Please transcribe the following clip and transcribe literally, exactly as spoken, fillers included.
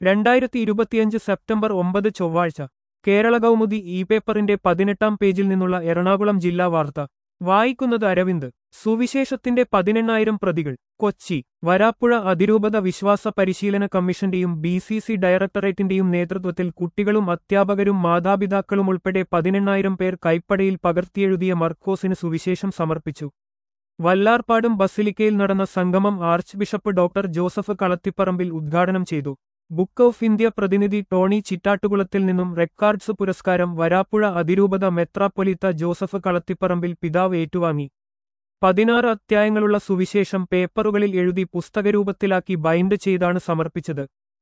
രണ്ടായിരത്തി ഇരുപത്തിയഞ്ച് സെപ്റ്റംബർ ഒമ്പത് ചൊവ്വാഴ്ച കേരള കൗമുദി ഇ പേപ്പറിന്റെ പതിനെട്ടാം പേജിൽ നിന്നുള്ള എറണാകുളം ജില്ലാ വാർത്ത വായിക്കുന്നത് അരവിന്ദ്. സുവിശേഷത്തിന്റെ പതിനെണ്ണായിരം പ്രതികൾ. കൊച്ചി. വരാപ്പുഴ അതിരൂപത വിശ്വാസ പരിശീലന കമ്മീഷന്റെയും ബി സി സി ഡയറക്ടറേറ്റിന്റെയും നേതൃത്വത്തിൽ കുട്ടികളും അധ്യാപകരും മാതാപിതാക്കളുമുൾപ്പെടെ പതിനെണ്ണായിരം പേർ കൈപ്പടയിൽ പകർത്തിയെഴുതിയ മർക്കോസിന് സുവിശേഷം സമർപ്പിച്ചു. വല്ലാർപാടും ബസിലിക്കയിൽ നടന്ന സംഗമം archbishop doctor Joseph Kalathiparambil ഉദ്ഘാടനം ചെയ്തു. ബുക്ക് ഓഫ് ഇന്ത്യ പ്രതിനിധി ടോണി ചിറ്റാട്ടുകുളത്തിൽ നിന്നും റെക്കാർഡ്സ് പുരസ്കാരം വരാപ്പുഴ അതിരൂപത മെത്രാപ്പൊലീത്ത ജോസഫ് കളത്തിപ്പറമ്പിൽ പിതാവ് ഏറ്റുവാങ്ങി. പതിനാറ് അധ്യായങ്ങളുള്ള സുവിശേഷം പേപ്പറുകളിൽ എഴുതി പുസ്തകരൂപത്തിലാക്കി ബൈൻഡ് ചെയ്താണ് സമർപ്പിച്ചത്.